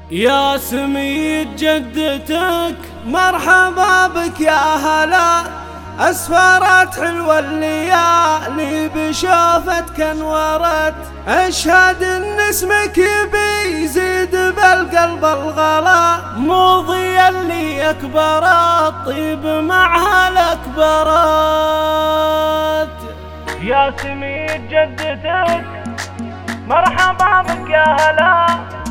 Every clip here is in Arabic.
يا سميد جدتك مرحبا بك يا هلا، أسفارات حلوة الليالي بشوفتك انورت، أشهد إن اسمك يبي يزيد بالقلب الغلا، موضي اللي أكبر الطيب معها الأكبرات. يا سميد جدتك مرحبا بك يا هلا،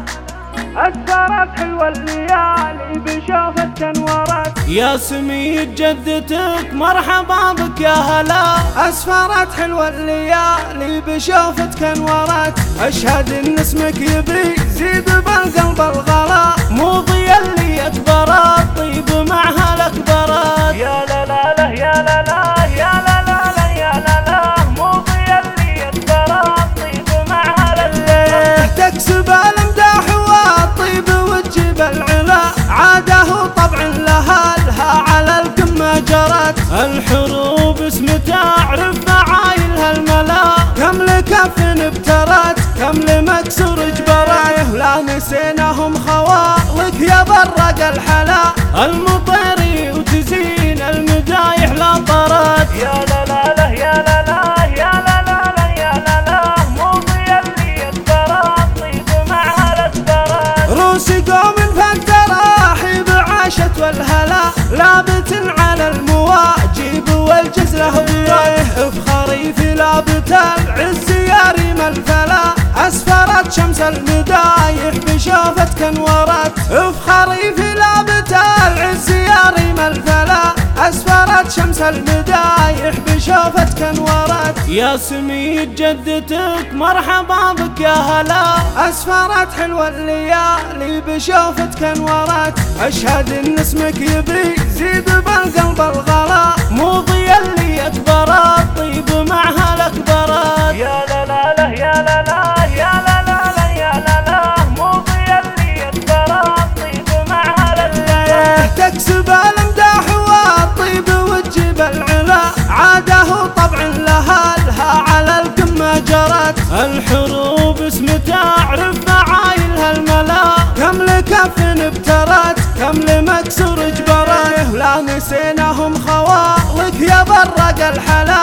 أسفارات حلوة الليالي بشوفتك انورت. يا سميد جدتك مرحبا بك يا هلا، أسفارات حلوة الليالي بشوفتك انورت، أشهد إن اسمك يبي يزيد بالقلب الغلا، موضي اللي أكبر الطيب معها الأكبرات. يا لا لا لا يا لا لا يا لا لا لا يا لا لا، موضي اللي أكبر الطيب معها الأكبرات. تكسب الامداح والطيب وتجيب العلا، عاده طبع لها على القمة جرت، الحروب اسم تعرف فعايلها الملا، كم لكف ابترت كم لمكسور جبرت، لا نسيناهم خوالك يا برق الحلا، المطيري وتزين المدايح لا طرت. يا لا لا لا يا لا لا يا لا لا لا يا لا لا، موضي اللي يكبر الطيب معها الأكبرات. روس قوم فالتراحيب عاشت والهلا، لابت على المواجب والجزله بطيح، في خريف لابت العز يا ريم الفلا، أسفرت شمس المدايح بشوفتك انورت، في خريف لابت العز يا ريم الفلا، أسفرت شمس المدايح بشوفتك انورت. يا سميد جدتك مرحبا بك يا هلا، أسفارات حلوة الليالي بشوفتك انورت، أشهد إن اسمك يبي يزيد بالقلب الغلا، موضي اللي أكبر الطيب معها الأكبرات. يا لا لا لا يا لا لا يا لا لا لا يا لا لا، موضي اللي أكبر الطيب معها الأكبرات. تكسب الامداح والطيب وتجيب العلا، عاده طبع لها على القمة جرت، الحروب اسم تعرف فعايلها الملا، كم لكف ابترت كم لمكسور جبرت، لا نسيناهم خوالك يا برق الحلا،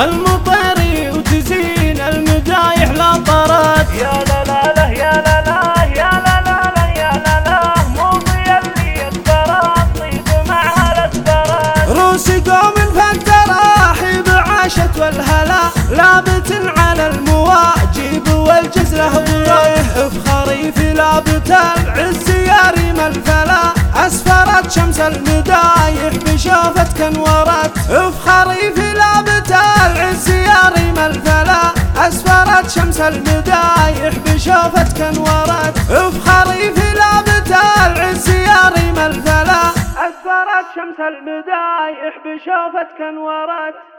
المطيري وتزين المدايح لا طرت. يا لا لا لا يا لا لا يا لا لا لا يا لا لا، موضي اللي يكبر الطيب معها الأكبرات. روس قوم فالتراحيب عاشت والهلا، لابت على المواجب والجزله بطيح، في خريف لابت العز يا ريم الفلا، أسفرت شمس المدايح بشوفتك انورت، في خريف لابت العز يا ريم الفلا، أسفرت شمس المدايح بشوفتك انورت، في خريف لابت العز يا ريم الفلا، أسفرت شمس المدايح بشوفتك انورت.